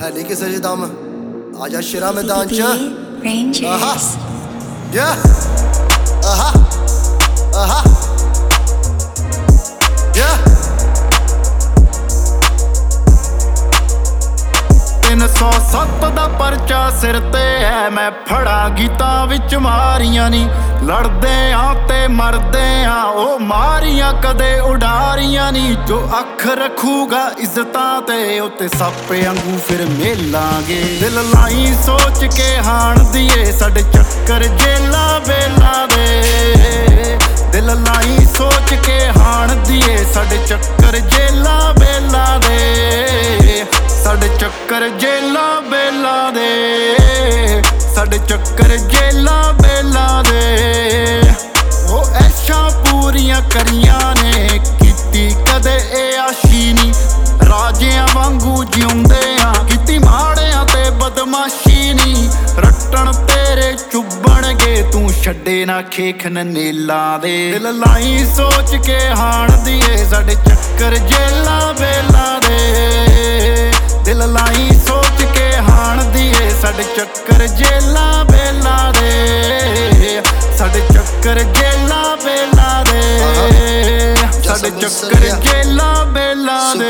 है नहीं किसी च दम आजा शेरा मैदान च सत्त दा परचा सिर ते है मैं फड़ा गीतां विच मारियां नी लड़दे आ ते मरदे आ ओ मारियां कदे उडारियां नी जो अख रखूगा इज्जतां ते उत्ते सप्पे वांगू फिर मेलांगे दिल लाई सोच के हाण दिए साडे चक्कर जेला बेला दे दिल लाई सोच के हाण दिए साडे चक्कर जेला बेला दे साडे चक्कर जेला बेला दे साडे चक्कर जेला बेला दे ओ ऐशा पूरियां करियां ने कीती कदे ए आशी नी राजियां वांगू जिउंदे आ कीती माड़ियां ते बदमाशी नी रट्टण तेरे चुभणगे तू छड्डे ना खेख ननेला दे दिल लाई सोच के हाण दिए साडे चक्कर जेला बेला दे दिल लाई सोच के हाण दिए साडे चक्कर जेला बेला दे साडे चक्कर जेला बेला दे साडे चक्कर जेला बेला दे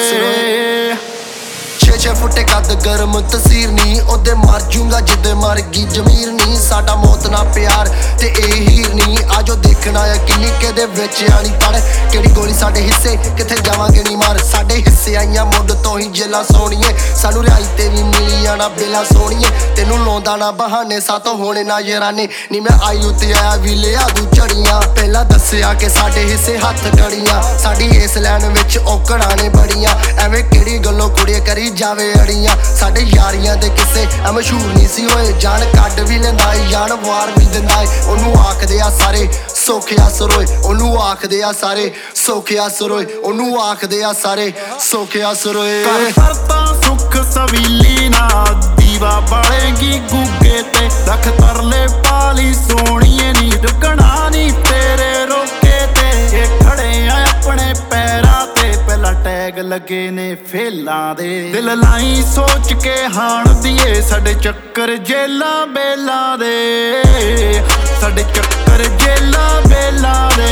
6 फुटे कद गर्म तसीर नी ओदे मर जूंगा जिदे मर गई जमीर नी साडा मौत ना प्यार ते ए हीर नी आजो देखना है किन्नी केदे विच आनी पड़ केड़ी गोली साडे हिस्से किथे जावांगे नी मार साडे हिस्से आईयां मुंड तो ही जेला सोणीए सानू रिहाई ते भी मिली आना बेला सोणीए तेनू लाउंदा ना बहाने सातों होने ना यराने नी मैं आई उत्ते आया भी लिया दू झड़ियां पहला दस्सिया के साडे हिस्से हत्थ गड़ियां साडी इस लैन विच औकड़ां ने बड़ियां एवें केड़ी गल्लों कुड़िए करी जावे अड़ियां साडे यारियां दे किस्से मशहूर नहीं सी होए जान कड भी लेंदा जान वार भी दिंदा ओनू आखदे आ सारे सौखिया सरोए ओनू आखदे आ सारे सौखिया सरोए ओनू आखदे आ सारे सौखिया सरोए करता सुख सवीली ना दीवा बालेगी गुगे ते रख तरले पाली सोणीए नी रुकना नी तेरे रोके ते ये खड़े आ अपने पैरां ते पहला टैग लगे ने फेलां दे दिल लाई सोच के हाण दिए साडे चक्कर जेला बेला दे साडे चक्कर जेला बेला दे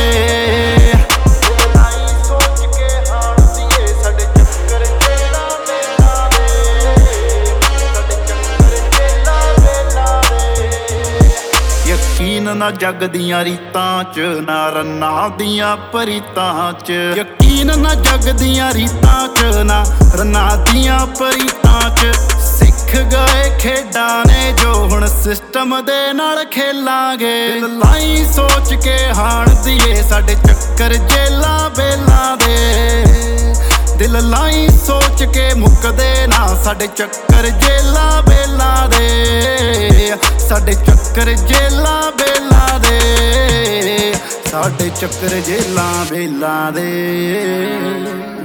यकीन ना जग दियां रीतां च ना रन्ना दियां परीतां च यकीन ना जग दियां रीतां च ना रन्ना दियां परीतां च सिख गए खेडां ने जो हुण सिस्टम दे नाल खेलांगे दिल लाई सोच के हाण दिए साडे चक्कर जेला बेला दे दिल लाई सोच के मुकदे ना साडे चक्कर जेला बेला दे साडे चक्कर जेला बेला दे साडे चक्कर जेला बेला दे।